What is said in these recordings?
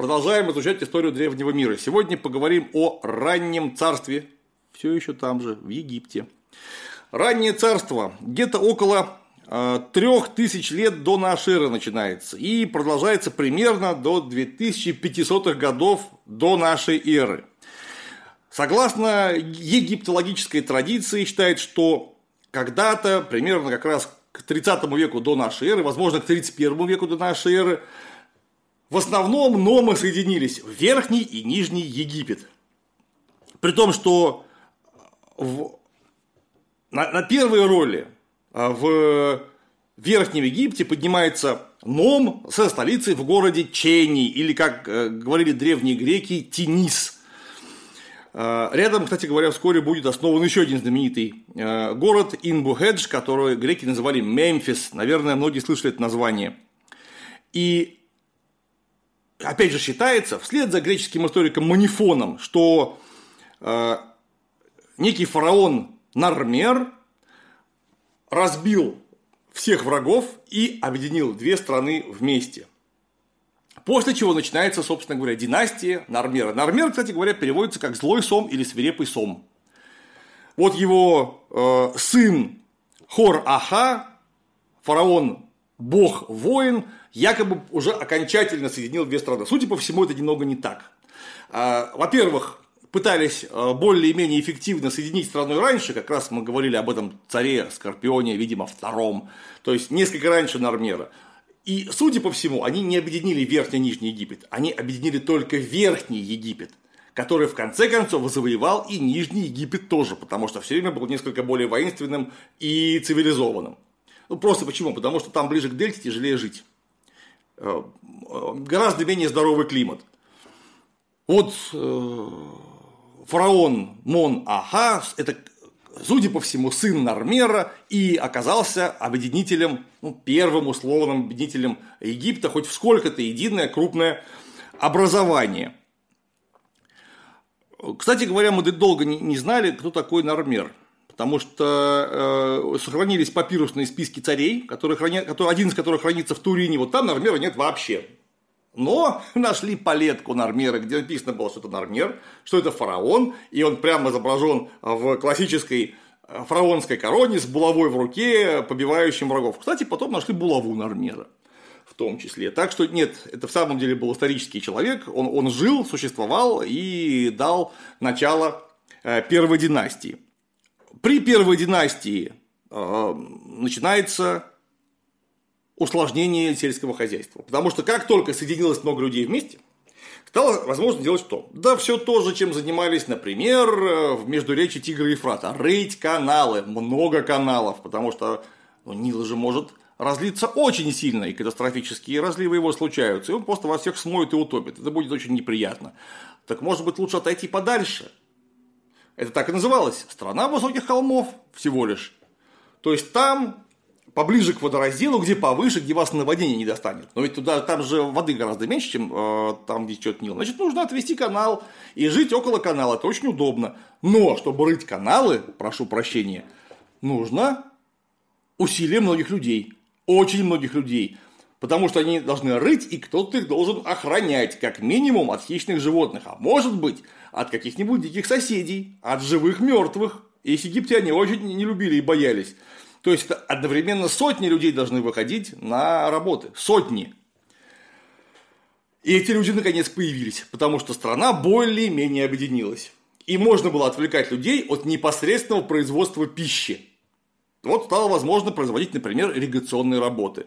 Продолжаем изучать историю древнего мира. Сегодня поговорим о раннем царстве, все еще там же, в Египте. Раннее царство где-то около 3000 лет до нашей эры начинается и продолжается примерно до 2500-х годов до нашей эры. Согласно египтологической традиции, считается, что когда-то, примерно как раз к 30 веку до нашей эры, возможно, к 31 веку до нашей эры, в основном номы соединились в Верхний и Нижний Египет. При том, что на первой роли в Верхнем Египте поднимается ном со столицей в городе Чени, или, как говорили древние греки, Тинис. Рядом, кстати говоря, вскоре будет основан еще один знаменитый город Инбухедж, который греки называли Мемфис. Наверное, многие слышали это название. И опять же считается, вслед за греческим историком Манифоном, что некий фараон Нармер разбил всех врагов и объединил две страны вместе. После чего начинается, собственно говоря, династия Нармера. Нармер, кстати говоря, переводится как «злой сом» или «свирепый сом». Вот его сын Хор-Аха, фараон, бог-воин, якобы уже окончательно соединил две страны. Судя по всему, это немного не так. Во-первых, пытались более-менее эффективно соединить страну раньше, как раз мы говорили об этом царе Скорпионе, видимо, втором, то есть несколько раньше Нармера. И, судя по всему, они не объединили Верхний и Нижний Египет, они объединили только Верхний Египет, который в конце концов завоевал и Нижний Египет тоже, потому что все время был несколько более воинственным и цивилизованным. Ну, просто почему? Потому что там ближе к дельте тяжелее жить. Гораздо менее здоровый климат. Вот фараон Мон-Аха, это, судя по всему, сын Нармера, и оказался объединителем, первым условным объединителем Египта, хоть в сколько-то единое крупное образование. Кстати говоря, мы долго не знали, кто такой Нармер, потому что сохранились папирусные списки царей, один из которых хранится в Турине, вот там Нармера нет вообще. Но нашли палетку Нармера, где написано было, что это Нармер, что это фараон, и он прямо изображен в классической фараонской короне с булавой в руке, побивающим врагов. Кстати, потом нашли булаву Нармера в том числе. Так что нет, это в самом деле был исторический человек, он жил, существовал и дал начало первой династии. При первой династии начинается усложнение сельского хозяйства. Потому что как только соединилось много людей вместе, стало возможно делать что? Да все то же, чем занимались, например, в междуречье Тигра и Ефрата. Рыть каналы, много каналов, потому что Нил же может разлиться очень сильно, и катастрофические разливы его случаются, и он просто вас всех смоет и утопит. Это будет очень неприятно. Так может быть лучше отойти подальше? Это так и называлось. Страна высоких холмов всего лишь. То есть там поближе к водоразделу, где повыше, где вас наводнение не достанет. Но ведь там же воды гораздо меньше, чем там, где течет Нил. Значит, нужно отвести канал и жить около канала. Это очень удобно. Но, чтобы рыть каналы, прошу прощения, нужно усилие многих людей. Очень многих людей. Потому что они должны рыть, и кто-то их должен охранять, как минимум, от хищных животных. А может быть, от каких-нибудь диких соседей, от живых мертвых. Их египтяне очень не любили и боялись. То есть, одновременно сотни людей должны выходить на работы. Сотни. И эти люди наконец появились, потому что страна более-менее объединилась. И можно было отвлекать людей от непосредственного производства пищи. Вот стало возможно производить, например, ирригационные работы.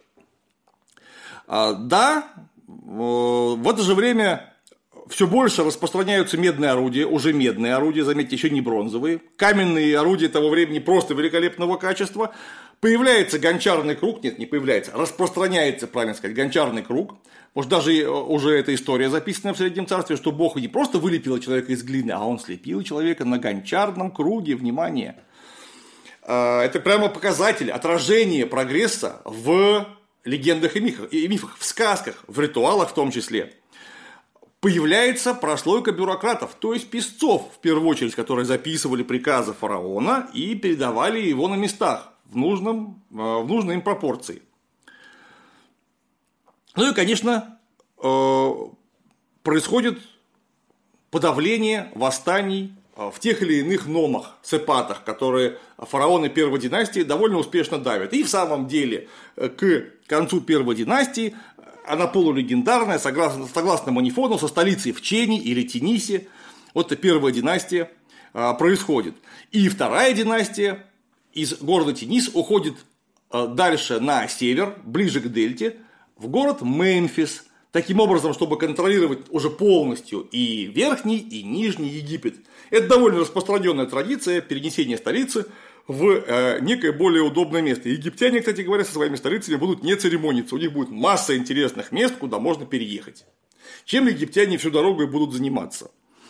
Да, в это же время все больше распространяются медные орудия, уже медные орудия, заметьте, еще не бронзовые. Каменные орудия того времени просто великолепного качества. Появляется гончарный круг, нет, не появляется, распространяется, правильно сказать, гончарный круг. Может, даже уже эта история записана в Среднем Царстве, что Бог не просто вылепил человека из глины, а он слепил человека на гончарном круге, внимание. Это прямо показатель, отражение прогресса в легендах и мифах, в сказках, в ритуалах в том числе. Появляется прослойка бюрократов, то есть писцов, в первую очередь, которые записывали приказы фараона и передавали его на местах в нужной им пропорции. Ну и, конечно, происходит подавление восстаний в тех или иных номах, сепатах, которые фараоны первой династии довольно успешно давят. И в самом деле к концу первой династии она полулегендарная, согласно Манифону, со столицей в Чени или Тинисе. Вот это первая династия происходит. И вторая династия из города Тинис уходит дальше на север, ближе к дельте, в город Мемфис. Таким образом, чтобы контролировать уже полностью и Верхний, и Нижний Египет. Это довольно распространенная традиция перенесения столицы в некое более удобное место. Египтяне, кстати говоря, со своими столицами будут не церемониться. У них будет масса интересных мест, куда можно переехать. Чем египтяне всю дорогу и будут заниматься.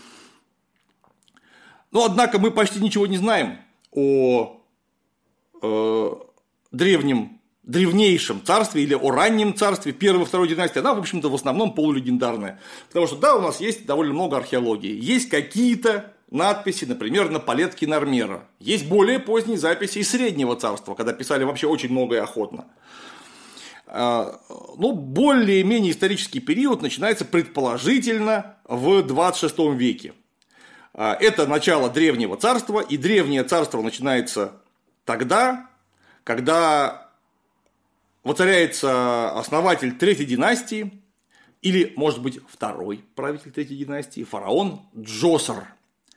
Но, однако, мы почти ничего не знаем о древнейшем царстве или о раннем царстве первой и второй династии. Она, в общем-то, в основном полулегендарная. Потому что, да, у нас есть довольно много археологии. Есть какие-то надписи, например, на палетке Нармера. Есть более поздние записи из Среднего царства, когда писали вообще очень много и охотно. Но более-менее исторический период начинается предположительно в 26 веке. Это начало Древнего царства, и Древнее царство начинается тогда, когда воцаряется основатель третьей династии, или, может быть, второй правитель третьей династии, фараон Джосер.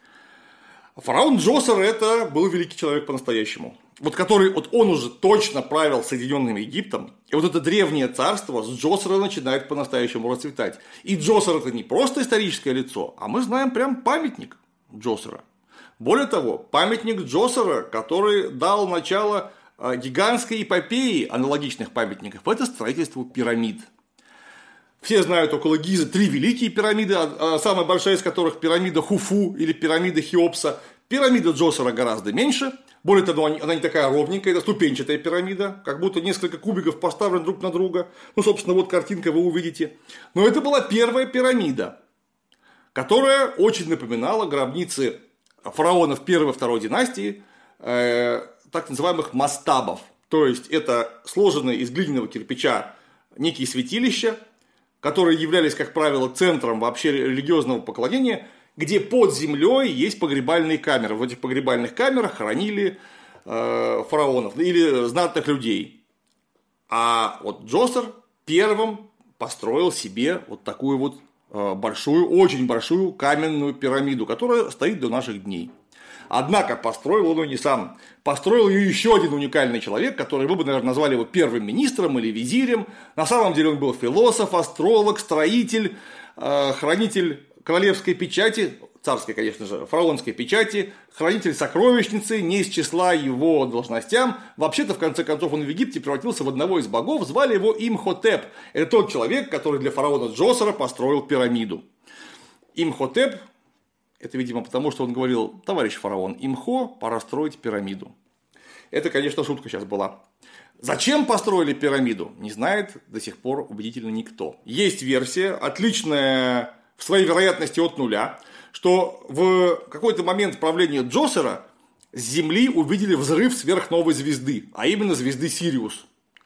Фараон Джосер – это был великий человек по-настоящему. Вот он уже точно правил Соединенным Египтом, и вот это древнее царство с Джосера начинает по-настоящему расцветать. И Джосер – это не просто историческое лицо, а мы знаем прям памятник Джосера. Более того, памятник Джосера, который дал начало гигантской эпопеи аналогичных памятников, это строительство пирамид. Все знают около Гизы 3 великие пирамиды, самая большая из которых пирамида Хуфу или пирамида Хеопса. Пирамида Джосера гораздо меньше, более того, она не такая ровненькая, это ступенчатая пирамида, как будто несколько кубиков поставлены друг на друга. Ну, собственно, вот картинка, вы увидите. Но это была первая пирамида, которая очень напоминала гробницы фараонов первой и второй династии, так называемых мастабов. То есть, это сложенные из глиняного кирпича некие святилища, которые являлись, как правило, центром вообще религиозного поклонения, где под землей есть погребальные камеры. В этих погребальных камерах хоронили фараонов или знатных людей. А вот Джосер первым построил себе вот такую вот большую, очень большую каменную пирамиду, которая стоит до наших дней. Однако построил он ее не сам. Построил ее еще один уникальный человек, который вы бы, наверное, назвали его первым министром или визирем. На самом деле он был философ, астролог, строитель, хранитель королевской печати, царской, конечно же, фараонской печати, хранитель сокровищницы, не из числа его должностям. Вообще-то, в конце концов, он в Египте превратился в одного из богов, звали его Имхотеп. Это тот человек, который для фараона Джосера построил пирамиду. Имхотеп. Это, видимо, потому, что он говорил: товарищ фараон, имхо, пора строить пирамиду. Это, конечно, шутка сейчас была. Зачем построили пирамиду, не знает до сих пор убедительно никто. Есть версия, отличная в своей вероятности от нуля, что в какой-то момент правления Джосера с Земли увидели взрыв сверхновой звезды, а именно звезды Сириус,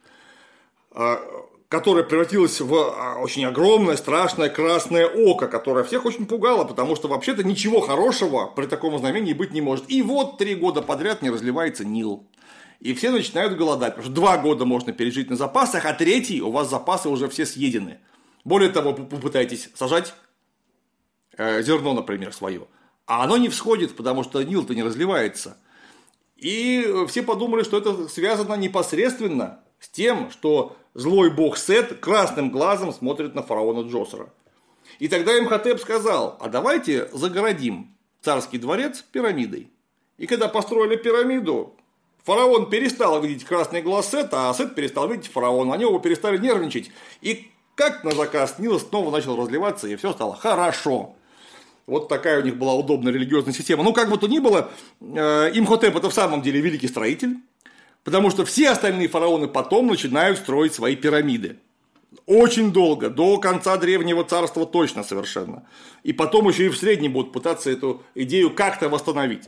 которая превратилась в очень огромное, страшное красное око, которое всех очень пугало, потому что вообще-то ничего хорошего при таком знамении быть не может. И вот 3 года подряд не разливается Нил. И все начинают голодать, потому что 2 года можно пережить на запасах, а 3 у вас запасы уже все съедены. Более того, вы попытаетесь сажать зерно, например, свое, а оно не всходит, потому что Нил-то не разливается. И все подумали, что это связано непосредственно с тем, что злой бог Сет красным глазом смотрит на фараона Джосера. И тогда Имхотеп сказал: а давайте загородим царский дворец пирамидой. И когда построили пирамиду, фараон перестал видеть красный глаз Сета, а Сет перестал видеть фараона. Они оба перестали нервничать. И как на заказ Нил снова начал разливаться, и все стало хорошо. Вот такая у них была удобная религиозная система. Ну, как бы то ни было, Имхотеп – это в самом деле великий строитель, потому что все остальные фараоны потом начинают строить свои пирамиды. Очень долго, до конца Древнего царства точно совершенно. И потом еще и в среднем будут пытаться эту идею как-то восстановить.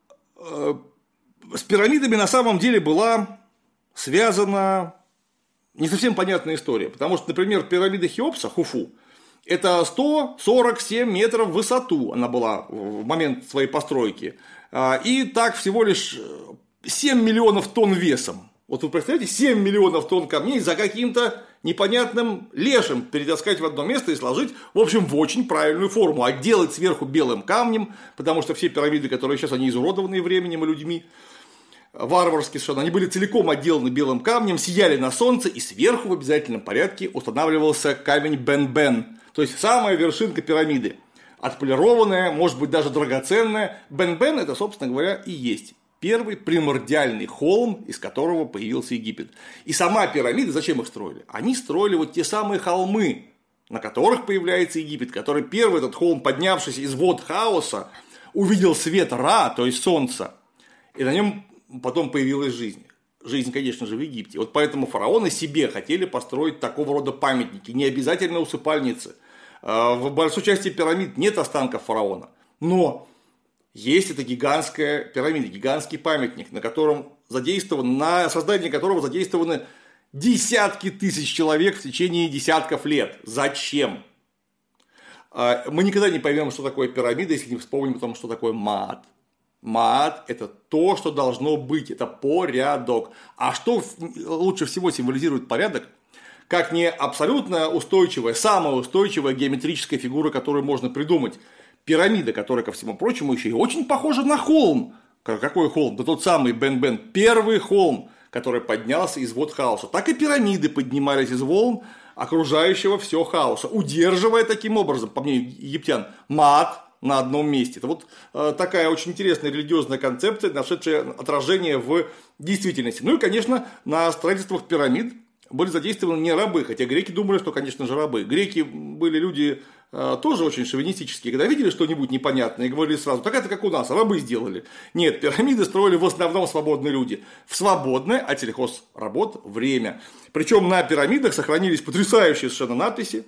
С пирамидами на самом деле была связана не совсем понятная история. Потому что, например, пирамида Хеопса, Хуфу, это 147 метров в высоту она была в момент своей постройки. И так всего лишь 7 миллионов тонн весом. Вот вы представляете, 7 миллионов тонн камней за каким-то непонятным лешим перетаскать в одно место и сложить, в общем, в очень правильную форму. Отделать сверху белым камнем, потому что все пирамиды, которые сейчас, они изуродованные временем и людьми, варварские совершенно, они были целиком отделаны белым камнем, сияли на солнце, и сверху в обязательном порядке устанавливался камень Бен-Бен, то есть самая вершинка пирамиды. Отполированная, может быть, даже драгоценная. Бен-Бен – это, собственно говоря, и есть первый примордиальный холм, из которого появился Египет. И сама пирамида, зачем их строили? Они строили вот те самые холмы, на которых появляется Египет, который первый этот холм, поднявшись из вод хаоса, увидел свет Ра, то есть солнца, и на нем потом появилась жизнь. Жизнь, конечно же, в Египте. Вот поэтому фараоны себе хотели построить такого рода памятники, не обязательно усыпальницы. В большой части пирамид нет останков фараона, но есть эта гигантская пирамида, гигантский памятник, на создание которого задействованы десятки тысяч человек в течение десятков лет. Зачем? Мы никогда не поймем, что такое пирамида, если не вспомним о том, что такое Маат. Маат – это то, что должно быть, это порядок. А что лучше всего символизирует порядок, как не абсолютно устойчивая, самая устойчивая геометрическая фигура, которую можно придумать? Пирамида, которая, ко всему прочему, еще и очень похожа на холм. Какой холм? Да тот самый Бен-Бен, первый холм, который поднялся из вод хаоса. Так и пирамиды поднимались из волн окружающего все хаоса, удерживая таким образом, по мнению египтян, Маат на одном месте. Это вот такая очень интересная религиозная концепция, нашедшая отражение в действительности. Ну и, конечно, на строительствах пирамид были задействованы не рабы, хотя греки думали, что, конечно же, рабы. Греки были люди тоже очень шовинистические, когда видели что-нибудь непонятное и говорили сразу: так это как у нас, рабы сделали. Нет, пирамиды строили в основном свободные люди. В свободное от сельхозработ время. Причем на пирамидах сохранились потрясающие совершенно надписи.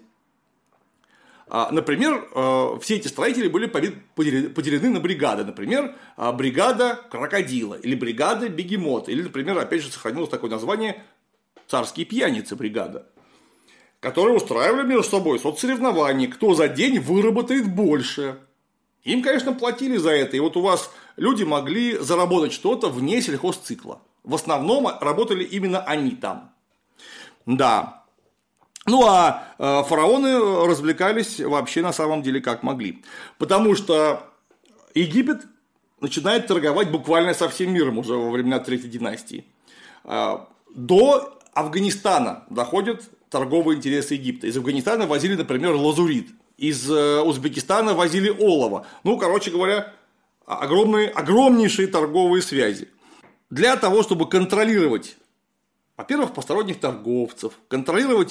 Например, все эти строители были поделены на бригады. Например, бригада крокодила, или бригада бегемота, или, например, опять же, сохранилось такое название «Царские пьяницы» бригада, которые устраивали между собой соцсоревнования, кто за день выработает больше. Им, конечно, платили за это, и вот у вас люди могли заработать что-то вне сельхозцикла. В основном работали именно они там. Да. Ну, а фараоны развлекались вообще на самом деле как могли. Потому что Египет начинает торговать буквально со всем миром уже во времена Третьей династии. До Афганистана доходят торговые интересы Египта. Из Афганистана возили, например, лазурит. Из Узбекистана возили олово. Ну, короче говоря, огромнейшие торговые связи. Для того, чтобы контролировать, во-первых, посторонних торговцев, контролировать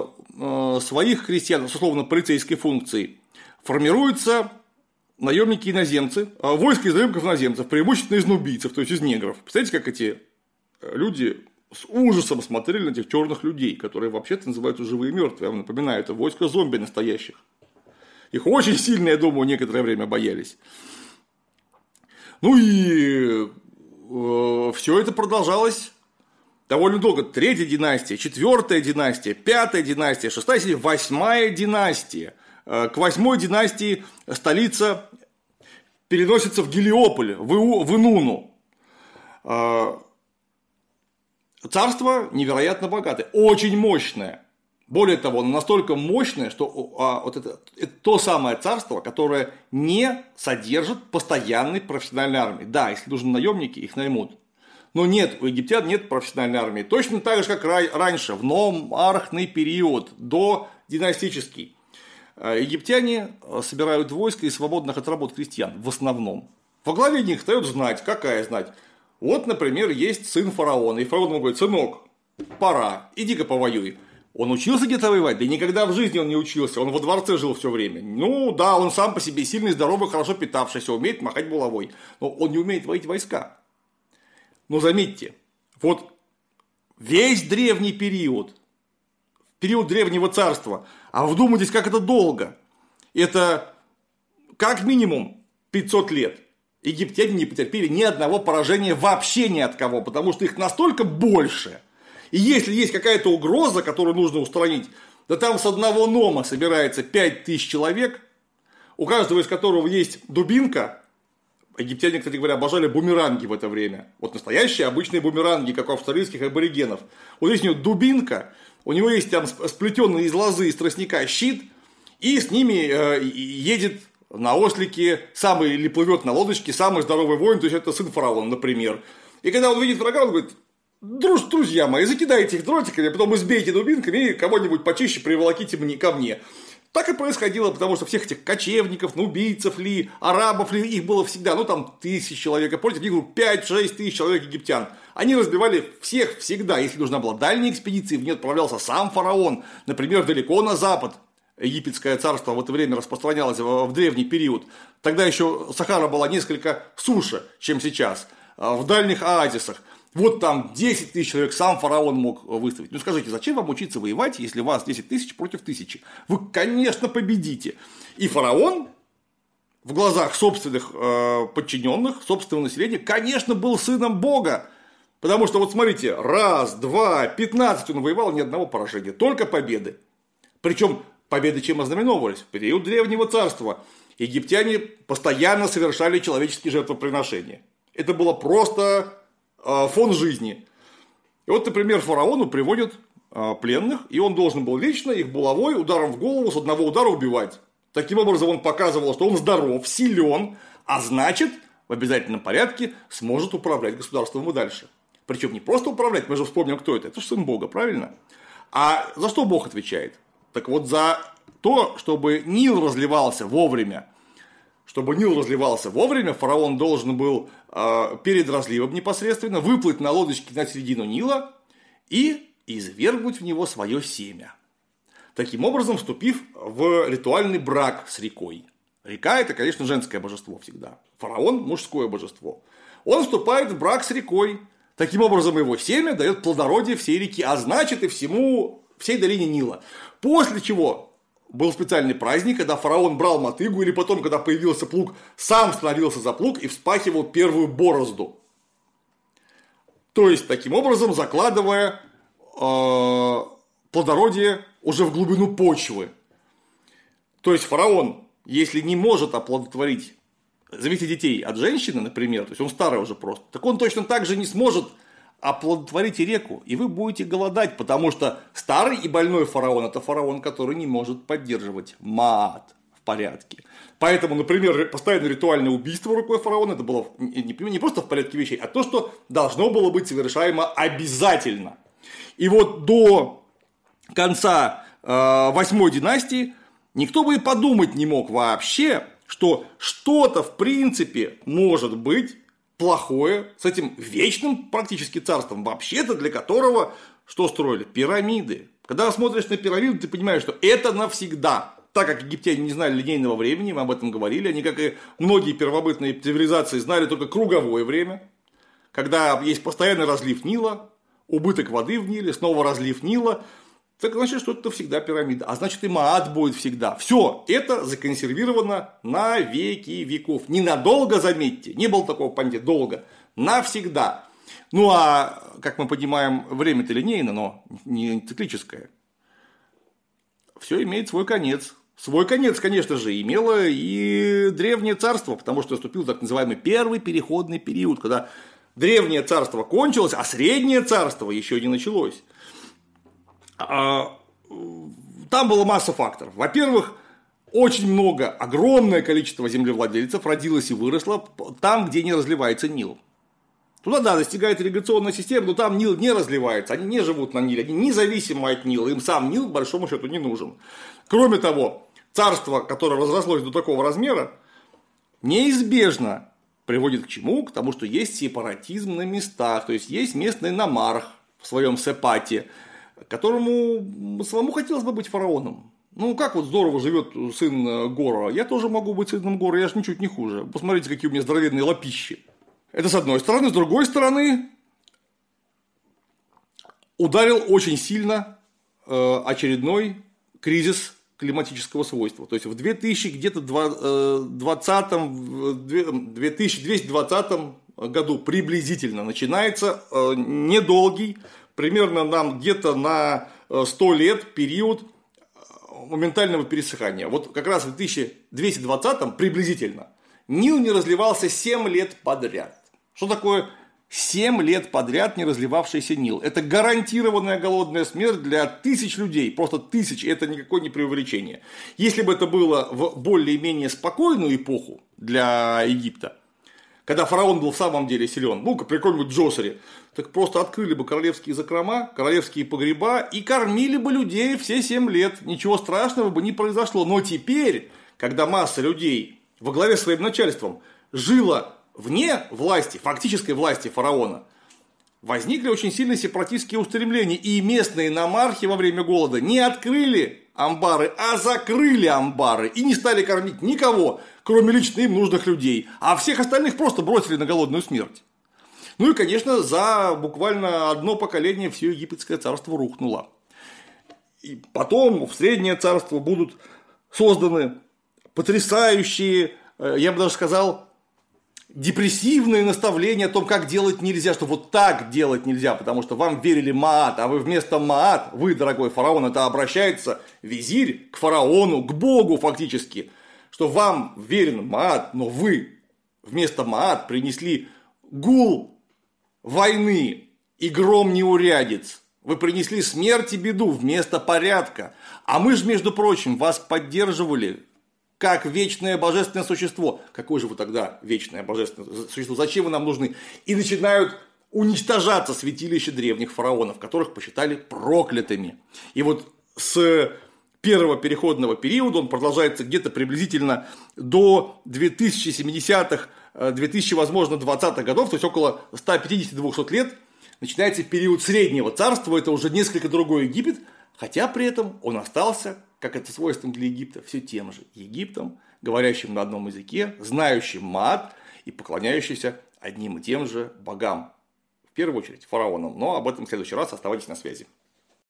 своих крестьян с условно-полицейской функцией, формируются наемники-иноземцы, войско из наемников-иноземцев, преимущественно из нубийцев, то есть из негров. Представляете, как эти люди с ужасом смотрели на этих черных людей, которые вообще-то называются живые и мертвые. Я вам напоминаю, это войско зомби настоящих. Их очень сильно, я думаю, некоторое время боялись. Ну и все это продолжалось довольно долго. Третья династия, четвертая династия, пятая династия, шестая, седьмая, восьмая династия. К восьмой династии столица переносится в Гелиополь, в Инуну. Царство невероятно богатое, очень мощное. Более того, оно настолько мощное, что вот это то самое царство, которое не содержит постоянной профессиональной армии. Да, если нужны наемники, их наймут. Но нет, у египтян нет профессиональной армии. Точно так же, как раньше, в номархный период, до династический. Египтяне собирают войско из свободных от работ крестьян в основном. Во главе них стоит знать. Какая знать? Вот, например, есть сын фараона, и фараон ему говорит: сынок, пора, иди-ка повоюй. Он учился где-то воевать? Да никогда в жизни он не учился, он во дворце жил все время. Ну да, он сам по себе сильный, здоровый, хорошо питавшийся, умеет махать булавой, но он не умеет водить войска. Но заметьте, вот весь древний период Древнего Царства, а вдумайтесь, как это долго, это как минимум 500 лет. Египтяне не потерпели ни одного поражения вообще ни от кого, потому что их настолько больше, И если есть какая-то угроза, которую нужно устранить, да там с одного нома собирается 5000 человек, у каждого из которого есть дубинка. Египтяне, кстати говоря, обожали бумеранги в это время. Вот настоящие обычные бумеранги, как у австралийских аборигенов. Вот здесь у него дубинка, у него есть там сплетенный из лозы, из тростника щит, и с ними едет на ослике самый, или плывет на лодочке самый здоровый воин, то есть это сын фараона, например. И когда он видит врага, он говорит: друзья мои, закидайте их дротиками, а потом избейте дубинками и кого-нибудь почище приволоките ко мне. Так и происходило, потому что всех этих кочевников, нубийцев ли, арабов ли, их было всегда, ну там 1000 человек, а против них 5-6 тысяч человек египтян. Они разбивали всех всегда. Если нужна была дальняя экспедиция, в нее отправлялся сам фараон, например, далеко на запад. Египетское царство в это время распространялось в древний период. Тогда еще Сахара была несколько суше, чем сейчас, в дальних оазисах. Вот там 10 тысяч человек сам фараон мог выставить. Ну скажите, зачем вам учиться воевать, если у вас 10 тысяч против 1000? Вы, конечно, победите. И фараон в глазах собственных подчиненных, собственного населения, конечно, был сыном Бога. Потому что, вот смотрите, 1, 2, 15 он воевал, ни одного поражения, только победы. Причем победы чем ознаменовывались? В период Древнего Царства египтяне постоянно совершали человеческие жертвоприношения. Это было просто фон жизни. И вот, например, фараону приводят пленных, и он должен был лично их булавой, ударом в голову, с одного удара убивать. Таким образом, он показывал, что он здоров, силен, а значит, в обязательном порядке сможет управлять государством и дальше. Причем не просто управлять, мы же вспомним, кто это. Это же сын Бога, правильно? А за что Бог отвечает? Так вот, за то, чтобы Нил разливался вовремя. Чтобы Нил разливался вовремя, фараон должен был перед разливом непосредственно выплыть на лодочке на середину Нила и извергнуть в него свое семя. Таким образом, вступив в ритуальный брак с рекой. Река – это, конечно, женское божество всегда. Фараон – мужское божество. Он вступает в брак с рекой. Таким образом, его семя дает плодородие всей реки, а значит и всей долине Нила. После чего был специальный праздник, когда фараон брал мотыгу, или потом, когда появился плуг, сам становился за плуг и вспахивал первую борозду. То есть, таким образом, закладывая плодородие уже в глубину почвы. То есть, фараон, если не может оплодотворить, завести детей от женщины, например, то есть он старый уже просто, так он точно так же не сможет оплодотворить реку, и вы будете голодать, потому что старый и больной фараон – это фараон, который не может поддерживать маат в порядке. Поэтому, например, постоянное ритуальное убийство рукой фараона – это было не просто в порядке вещей, а то, что должно было быть совершаемо обязательно. И вот до конца 8-й династии никто бы и подумать не мог вообще, что что-то в принципе может быть плохое с этим вечным практически царством, вообще-то для которого что строили? Пирамиды. Когда смотришь на пирамиду, ты понимаешь, что это навсегда. Так как египтяне не знали линейного времени, мы об этом говорили, они, как и многие первобытные цивилизации, знали только круговое время, когда есть постоянный разлив Нила, убыток воды в Ниле, снова разлив Нила. Так значит, что это всегда пирамида. А значит, и маат будет всегда. Все это законсервировано на веки веков. Ненадолго, заметьте. Не было такого понятия долго. Навсегда. Ну, а, как мы понимаем, время-то линейно, но не циклическое. Все имеет свой конец. Свой конец, конечно же, имело и Древнее Царство, потому что наступил так называемый первый переходный период, когда Древнее Царство кончилось, а Среднее Царство еще не началось. Там была масса факторов. Во-первых, очень много, огромное количество землевладельцев родилось и выросло там, где не разливается Нил. Туда, да, достигает ирригационная система, но там Нил не разливается, они не живут на Ниле, они независимы от Нила, им сам Нил, по большому счету, не нужен. Кроме того, царство, которое разрослось до такого размера, неизбежно приводит к чему? К тому, что есть сепаратизм на местах, то есть есть местный намарх в своем сепате, которому самому хотелось бы быть фараоном. Ну, как вот здорово живет сын Гора. Я тоже могу быть сыном Гора, я же ничуть не хуже. Посмотрите, какие у меня здоровенные лапищи. Это с одной стороны. С другой стороны, ударил очень сильно очередной кризис климатического свойства. То есть, в 2220 году приблизительно начинается недолгий примерно нам где-то на 100 лет период моментального пересыхания. Вот как раз в 2220-м приблизительно Нил не разливался 7 лет подряд. Что такое 7 лет подряд не разливавшийся Нил? Это гарантированная голодная смерть для тысяч людей. Просто тысяч, это никакое не преувеличение. Если бы это было в более-менее спокойную эпоху для Египта, когда фараон был в самом деле силен, ну, как при каком-нибудь Джосере, так просто открыли бы королевские закрома, королевские погреба и кормили бы людей все 7 лет. Ничего страшного бы не произошло. Но теперь, когда масса людей во главе своим начальством жила вне власти, фактической власти фараона, возникли очень сильные сепаратистские устремления. И местные номархи во время голода не открыли амбары, а закрыли амбары. И не стали кормить никого, кроме лично им нужных людей. А всех остальных просто бросили на голодную смерть. Ну и, конечно, за буквально одно поколение все египетское царство рухнуло. И потом в Среднее царство будут созданы потрясающие, я бы даже сказал, депрессивные наставления о том, как делать нельзя, что вот так делать нельзя, потому что вам верили Маат, а вы вместо Маат, вы, дорогой фараон, это обращается визирь к фараону, к богу фактически, что вам верен Маат, но вы вместо Маат принесли гул войны и гром неурядиц. Вы принесли смерть и беду вместо порядка. А мы же, между прочим, вас поддерживали как вечное божественное существо. Какое же вы тогда вечное божественное существо? Зачем вы нам нужны? И начинают уничтожаться святилища древних фараонов, которых посчитали проклятыми. И вот с первого переходного периода, он продолжается где-то приблизительно до 2070-х, 2000, возможно, 20-х годов, то есть около 150-200 лет, начинается период Среднего царства, это уже несколько другой Египет, хотя при этом он остался, как это свойственно для Египта, все тем же Египтом, говорящим на одном языке, знающим Маат и поклоняющимся одним и тем же богам. В первую очередь фараонам, но об этом в следующий раз, оставайтесь на связи.